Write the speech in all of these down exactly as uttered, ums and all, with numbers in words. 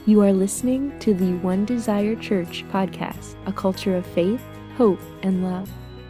You are listening to the One Desire Church podcast, a culture of faith, hope, and love.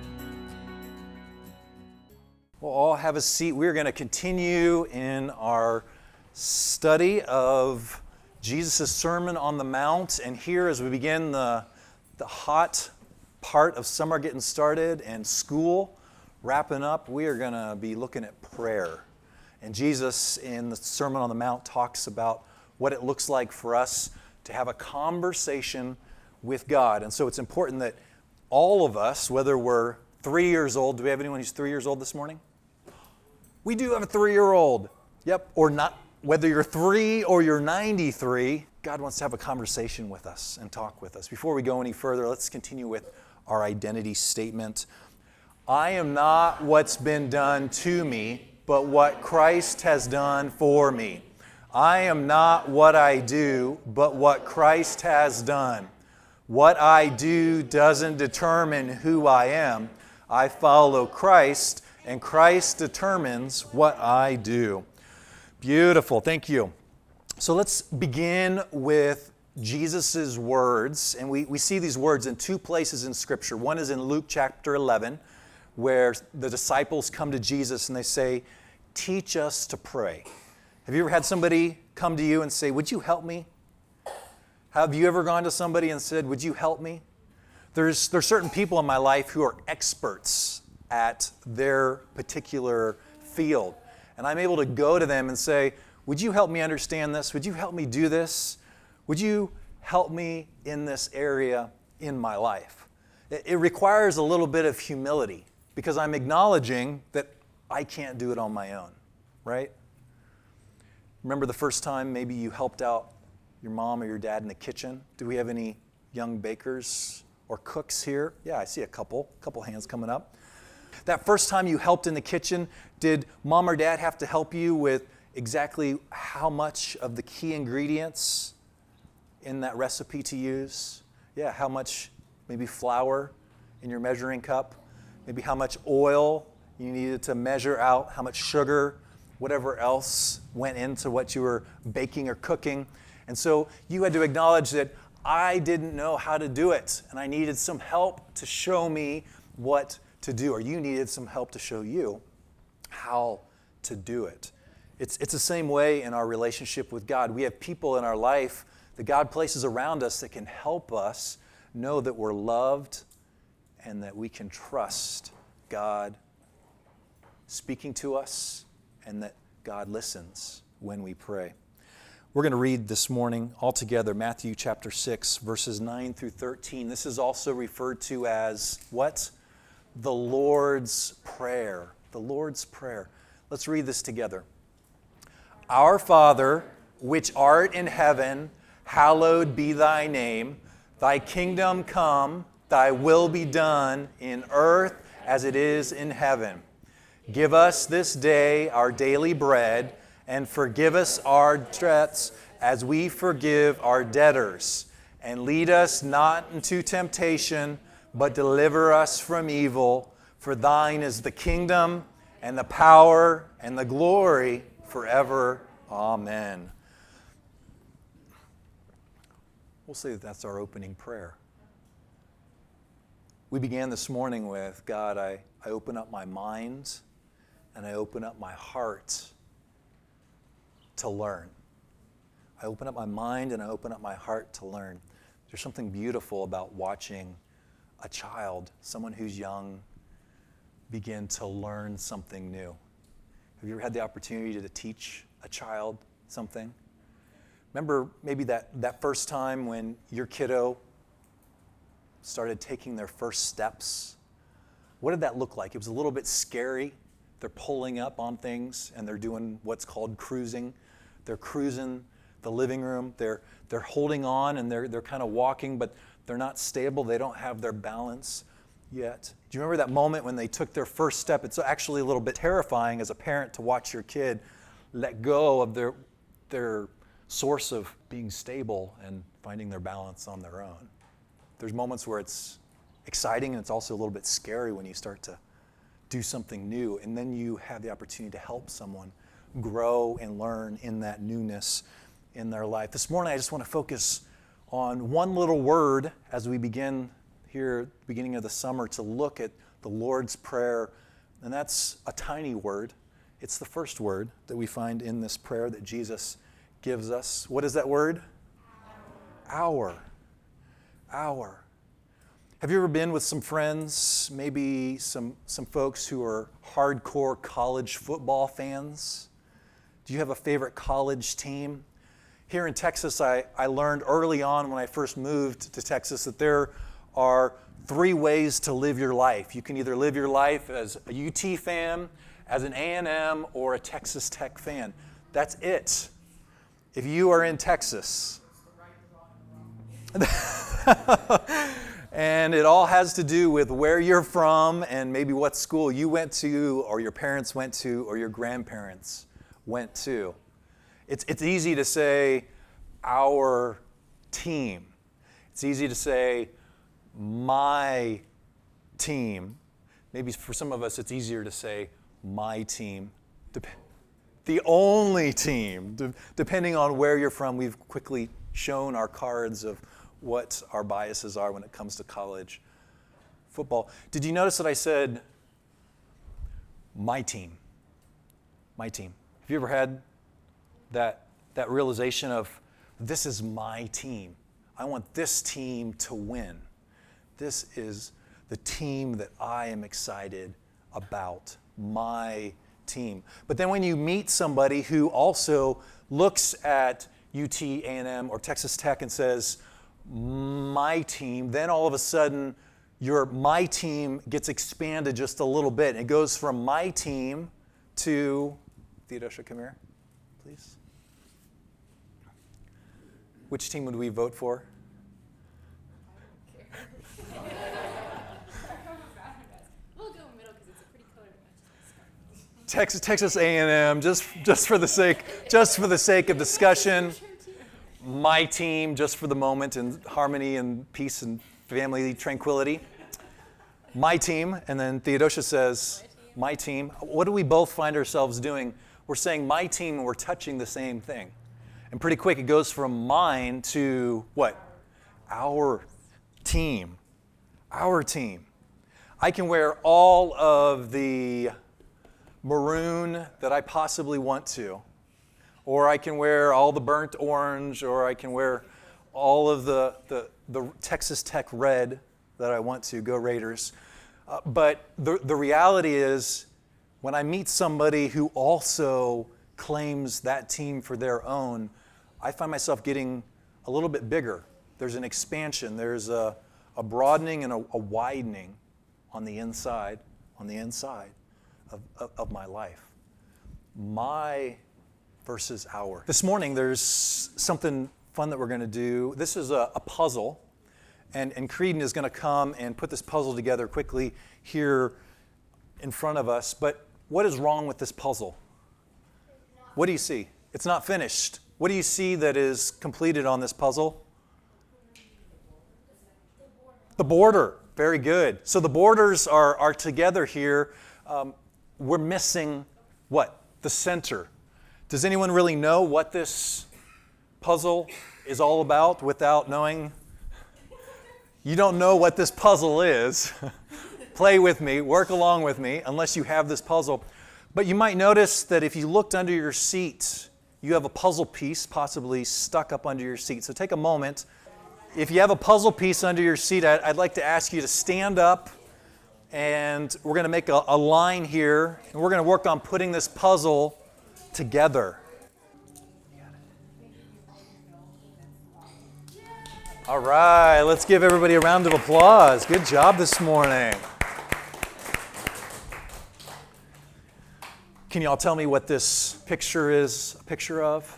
We'll all have a seat. We're going to continue in our study of Jesus' Sermon on the Mount. And here, as we begin the, the hot part of summer getting started and school wrapping up, we are going to be looking at prayer. And Jesus, in the Sermon on the Mount, talks about what it looks like for us to have a conversation with God. And so it's important that all of us, whether we're three years old, do we have anyone who's three years old this morning? We do have a three-year-old. Yep, or not, whether you're three or you're ninety-three, God wants to have a conversation with us and talk with us. Before we go any further, let's continue with our identity statement. I am not what's been done to me, but what Christ has done for me. I am not what I do, but what Christ has done. What I do doesn't determine who I am. I follow Christ, and Christ determines what I do. Beautiful, thank you. So let's begin with Jesus' words, and we, we see these words in two places in Scripture. One is in Luke chapter eleven, where the disciples come to Jesus and they say, "Teach us to pray." Have you ever had somebody come to you and say, "Would you help me?" Have you ever gone to somebody and said, "Would you help me?" There's there's certain people in my life who are experts at their particular field. And I'm able to go to them and say, "Would you help me understand this? Would you help me do this? Would you help me in this area in my life?" It, it requires a little bit of humility because I'm acknowledging that I can't do it on my own, right? Remember the first time maybe you helped out your mom or your dad in the kitchen? Do we have any young bakers or cooks here? Yeah, I see a couple, couple hands coming up. That first time you helped in the kitchen, did mom or dad have to help you with exactly how much of the key ingredients in that recipe to use? Yeah, how much maybe flour in your measuring cup? Maybe how much oil you needed to measure out, how much sugar, whatever else went into what you were baking or cooking. And so you had to acknowledge that I didn't know how to do it, and I needed some help to show me what to do, or you needed some help to show you how to do it. It's, it's the same way in our relationship with God. We have people in our life that God places around us that can help us know that we're loved and that we can trust God speaking to us and that God listens when we pray. We're going to read this morning all together Matthew chapter six, verses nine through thirteen. This is also referred to as what? The Lord's Prayer. The Lord's Prayer. Let's read this together. Our Father, which art in heaven, hallowed be thy name. Thy kingdom come, thy will be done in earth as it is in heaven. Give us this day our daily bread, and forgive us our debts as we forgive our debtors. And lead us not into temptation, but deliver us from evil. For thine is the kingdom, and the power, and the glory forever. Amen. We'll say that that's our opening prayer. We began this morning with, God, I, I open up my mind and I open up my heart to learn. I open up my mind and I open up my heart to learn. There's something beautiful about watching a child, someone who's young, begin to learn something new. Have you ever had the opportunity to teach a child something? Remember maybe that, that first time when your kiddo started taking their first steps? What did that look like? It was a little bit scary. They're pulling up on things and they're doing what's called cruising. They're cruising the living room. They're they're holding on and they're they're kind of walking, but they're not stable. They don't have their balance yet. Do you remember that moment when they took their first step? It's actually a little bit terrifying as a parent to watch your kid let go of their their source of being stable and finding their balance on their own. There's moments where it's exciting and it's also a little bit scary when you start to do something new, and then you have the opportunity to help someone grow and learn in that newness in their life. This morning, I just want to focus on one little word as we begin here at the beginning of the summer to look at the Lord's Prayer, and that's a tiny word. It's the first word that we find in this prayer that Jesus gives us. What is that word? Hour. Hour. Have you ever been with some friends, maybe some, some folks who are hardcore college football fans? Do you have a favorite college team? Here in Texas, I, I learned early on when I first moved to Texas that there are three ways to live your life. You can either live your life as a U T fan, as an A and M, or a Texas Tech fan. That's it. If you are in Texas. And it all has to do with where you're from and maybe what school you went to, or your parents went to, or your grandparents went to. It's, it's easy to say, our team. It's easy to say, my team. Maybe for some of us, it's easier to say, my team. Dep- the only team. De- depending on where you're from, we've quickly shown our cards of what our biases are when it comes to college football. Did you notice that I said, my team? My team. Have you ever had that, that realization of, this is my team. I want this team to win. This is the team that I am excited about, my team. But then when you meet somebody who also looks at U T, A and M, or Texas Tech and says, my team, then all of a sudden your my team gets expanded just a little bit. It goes from my team to, Theodosia, come here, please. Which team would we vote for? We'll go middle because it's a pretty color match. Texas, Texas A and M, just just for the sake, just for the sake of discussion. My team, just for the moment, and harmony and peace and family tranquility. My team, and then Theodosia says, my team. What do we both find ourselves doing? We're saying my team, and we're touching the same thing. And pretty quick, it goes from mine to what? Our team. Our team. I can wear all of the maroon that I possibly want to. Or I can wear all the burnt orange, or I can wear all of the, the, the Texas Tech red that I want to. Go Raiders. Uh, but the, the reality is, when I meet somebody who also claims that team for their own, I find myself getting a little bit bigger. There's an expansion. There's a, a broadening and a, a widening on the inside, on the inside of, of, of my life. My versus our. This morning, there's something fun that we're going to do. This is a, a puzzle, and, and Creedon is going to come and put this puzzle together quickly here in front of us. But what is wrong with this puzzle? What do you see? It's not finished. What do you see that is completed on this puzzle? The border. Very good. So the borders are, are together here. Um, we're missing what? The center. Does anyone really know what this puzzle is all about without knowing? You don't know what this puzzle is. Play with me, work along with me, unless you have this puzzle. But you might notice that if you looked under your seat, you have a puzzle piece possibly stuck up under your seat. So take a moment. If you have a puzzle piece under your seat, I'd like to ask you to stand up, and we're going to make a, a line here, and we're going to work on putting this puzzle together. All right, let's give everybody a round of applause. Good job this morning. Can you all tell me what this picture is a picture of?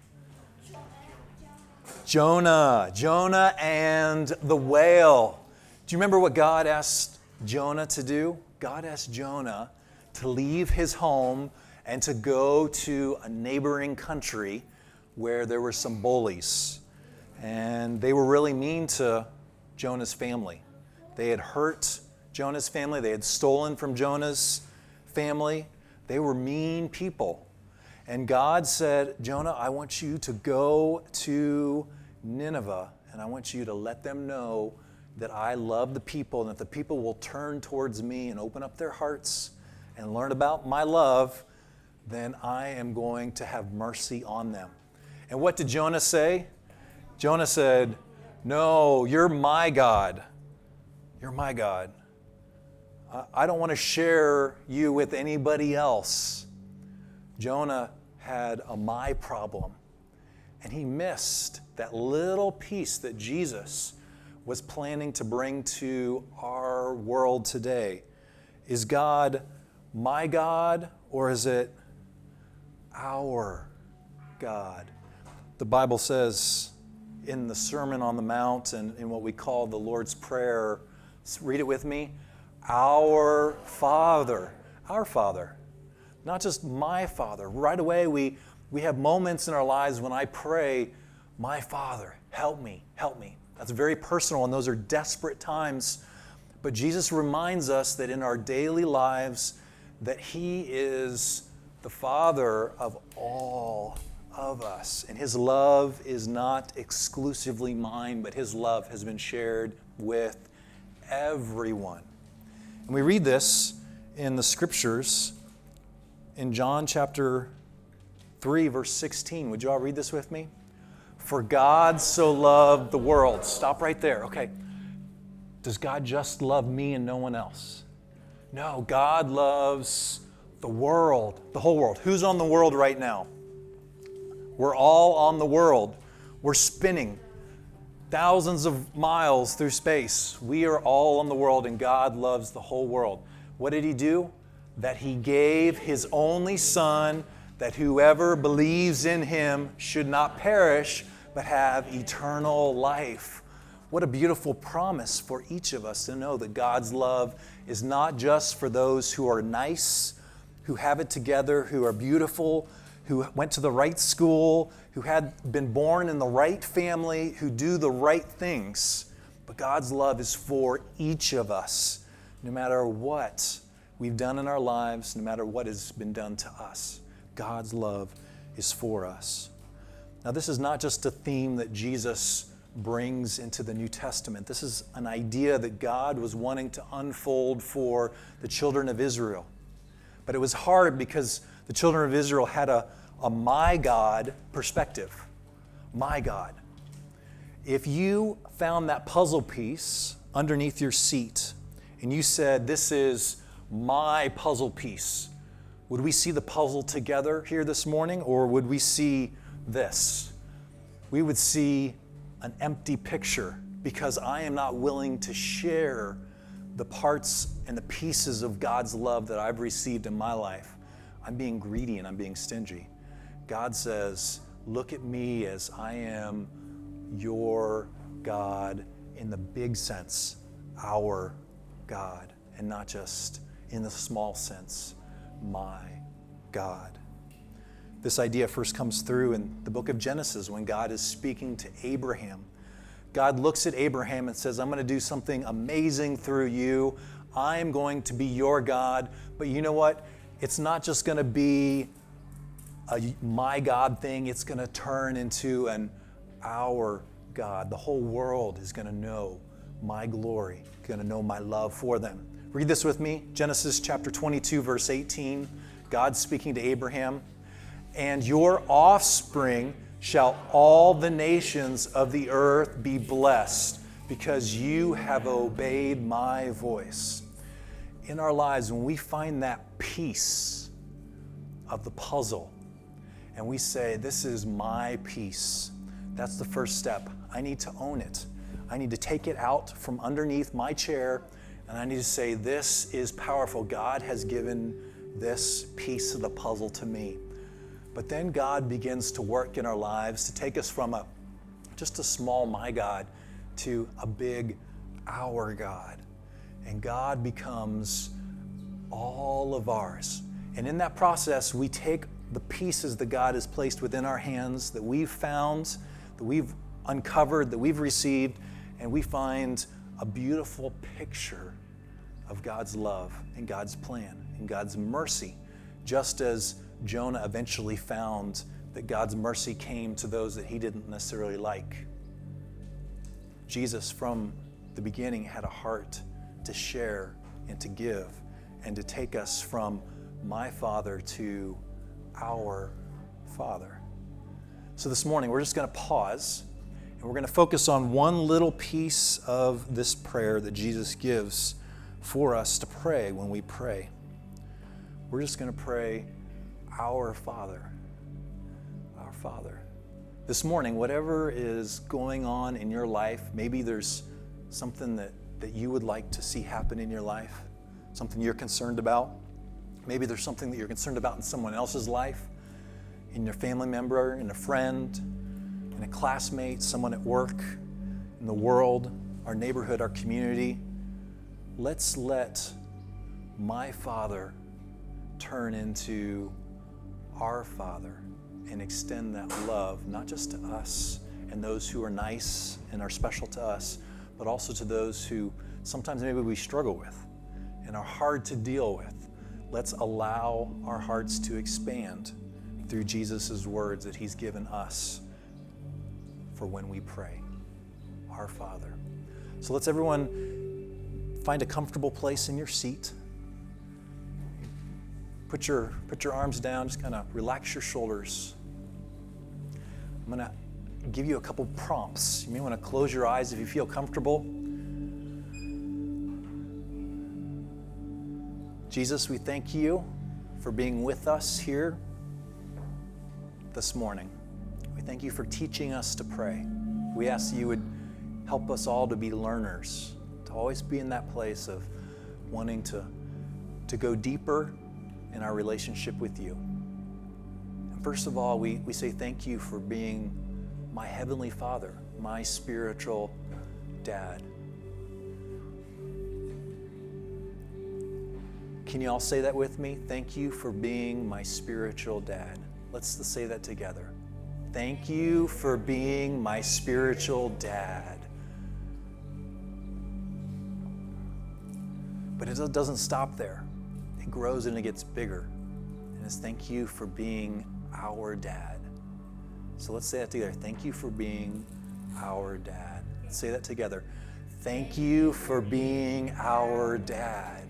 Jonah. Jonah and the whale. Do you remember what God asked Jonah to do? God asked Jonah to leave his home and to go to a neighboring country where there were some bullies. And they were really mean to Jonah's family. They had hurt Jonah's family. They had stolen from Jonah's family. They were mean people. And God said, Jonah, I want you to go to Nineveh, and I want you to let them know that I love the people, and if the people will turn towards me and open up their hearts and learn about my love, then I am going to have mercy on them. And what did Jonah say? Jonah said, no, you're my God. You're my God. I don't want to share you with anybody else. Jonah had a my problem, and he missed that little piece that Jesus was planning to bring to our world today. Is God my God, or is it our God? The Bible says in the Sermon on the Mount and in what we call the Lord's Prayer, read it with me, our Father, our Father, not just my Father. Right away we, we have moments in our lives when I pray, my Father, help me, help me. That's very personal, and those are desperate times. But Jesus reminds us that in our daily lives that He is the Father of all of us. And His love is not exclusively mine, but His love has been shared with everyone. And we read this in the Scriptures in John chapter three, verse sixteen. Would you all read this with me? For God so loved the world. Stop right there. Okay. Does God just love me and no one else? No, God loves the world, the whole world. Who's on the world right now? We're all on the world. We're spinning thousands of miles through space. We are all on the world, and God loves the whole world. What did He do? That He gave His only Son, that whoever believes in Him should not perish, but have eternal life. What a beautiful promise for each of us to know that God's love is not just for those who are nice, who have it together, who are beautiful, who went to the right school, who had been born in the right family, who do the right things. But God's love is for each of us, no matter what we've done in our lives, no matter what has been done to us. God's love is for us. Now, this is not just a theme that Jesus brings into the New Testament. This is an idea that God was wanting to unfold for the children of Israel. But it was hard because the children of Israel had a, a my God perspective. My God. If you found that puzzle piece underneath your seat and you said, this is my puzzle piece, would we see the puzzle together here this morning, or would we see this? We would see an empty picture because I am not willing to share the parts and the pieces of God's love that I've received in my life. I'm being greedy and I'm being stingy. God says, look at me as I am your God in the big sense, our God, and not just in the small sense, my God. This idea first comes through in the book of Genesis when God is speaking to Abraham. God looks at Abraham and says, I'm going to do something amazing through you. I am going to be your God. But you know what? It's not just going to be a my God thing. It's going to turn into an our God. The whole world is going to know my glory, going to know my love for them. Read this with me. Genesis chapter twenty-two, verse eighteen. God speaking to Abraham. And your offspring shall all the nations of the earth be blessed, because you have obeyed my voice. In our lives, when we find that piece of the puzzle and we say, this is my piece, that's the first step. I need to own it. I need to take it out from underneath my chair, and I need to say, this is powerful. God has given this piece of the puzzle to me. But then God begins to work in our lives to take us from a just a small my God to a big our God. And God becomes all of ours. And in that process, we take the pieces that God has placed within our hands, that we've found, that we've uncovered, that we've received, and we find a beautiful picture of God's love and God's plan and God's mercy, just as Jonah eventually found that God's mercy came to those that he didn't necessarily like. Jesus, from the beginning, had a heart to share and to give and to take us from my Father to our Father. So this morning, we're just going to pause and we're going to focus on one little piece of this prayer that Jesus gives for us to pray when we pray. We're just going to pray, our Father, our Father. This morning, whatever is going on in your life, maybe there's something that, that you would like to see happen in your life, something you're concerned about. Maybe there's something that you're concerned about in someone else's life, in your family member, in a friend, in a classmate, someone at work, in the world, our neighborhood, our community. Let's let my Father turn into our Father and extend that love, not just to us and those who are nice and are special to us, but also to those who sometimes maybe we struggle with and are hard to deal with. Let's allow our hearts to expand through Jesus' words that he's given us for when we pray, our Father. So let's everyone find a comfortable place in your seat. Put your, put your arms down, just kind of relax your shoulders. I'm going to give you a couple prompts. You may want to close your eyes if you feel comfortable. Jesus, we thank you for being with us here this morning. We thank you for teaching us to pray. We ask that you would help us all to be learners, to always be in that place of wanting to, to go deeper in our relationship with you. And first of all, we, we say thank you for being my Heavenly Father, my spiritual dad. Can you all say that with me? Thank you for being my spiritual dad. Let's say that together. Thank you for being my spiritual dad. But it doesn't stop there. It grows and it gets bigger. And it's thank you for being our dad. So let's say that together. Thank you for being our dad. Let's say that together. Thank you for being our dad.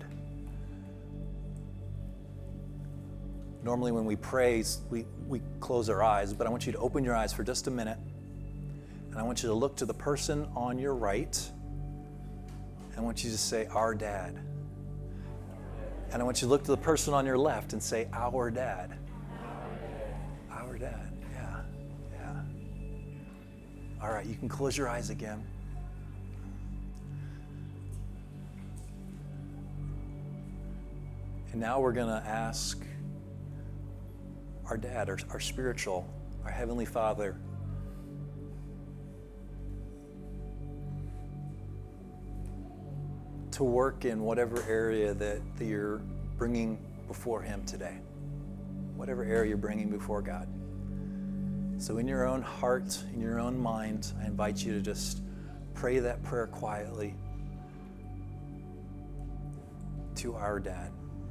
Normally when we pray, we, we close our eyes, but I want you to open your eyes for just a minute. And I want you to look to the person on your right. And I want you to say, our dad. And I want you to look to the person on your left and say, our dad. Our dad, yeah, yeah. All right, you can close your eyes again. And now we're going to ask our dad, our, our spiritual, our Heavenly Father, to work in whatever area that, that you're bringing before him today. Whatever area you're bringing before God. So in your own heart, in your own mind, I invite you to just pray that prayer quietly to our dad.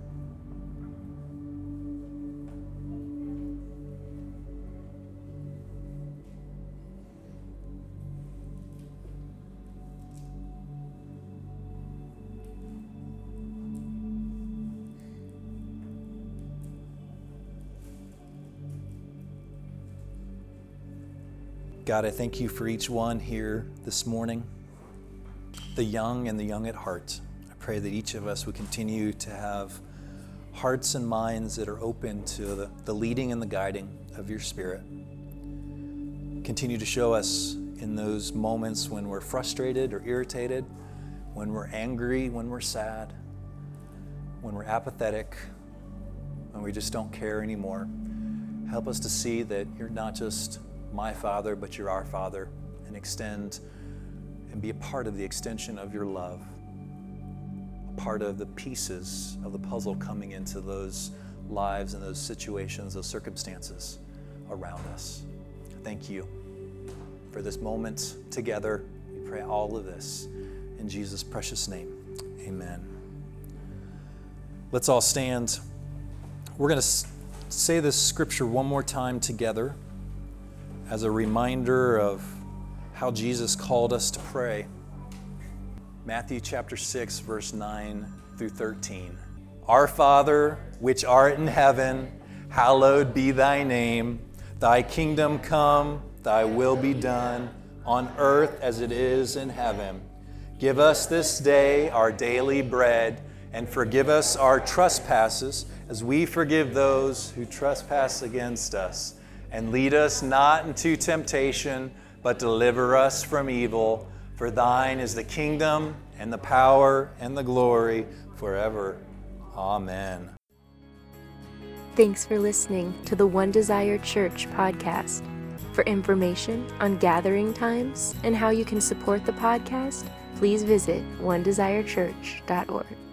God, I thank you for each one here this morning, the young and the young at heart. I pray that each of us would continue to have hearts and minds that are open to the, the leading and the guiding of your Spirit. Continue to show us in those moments when we're frustrated or irritated, when we're angry, when we're sad, when we're apathetic, when we just don't care anymore. Help us to see that you're not just my Father, but you're our Father, and extend and be a part of the extension of your love, a part of the pieces of the puzzle coming into those lives and those situations, those circumstances around us. Thank you for this moment together. We pray all of this in Jesus' precious name. Amen. Let's all stand. We're going to say this scripture one more time together as a reminder of how Jesus called us to pray. Matthew chapter six, verse nine through thirteen. Our Father, which art in heaven, hallowed be thy name. Thy kingdom come, thy will be done, on earth as it is in heaven. Give us this day our daily bread, and forgive us our trespasses, as we forgive those who trespass against us. And lead us not into temptation, but deliver us from evil. For thine is the kingdom, and the power, and the glory, forever. Amen. Thanks for listening to the One Desire Church podcast. For information on gathering times and how you can support the podcast, please visit one desire church dot org.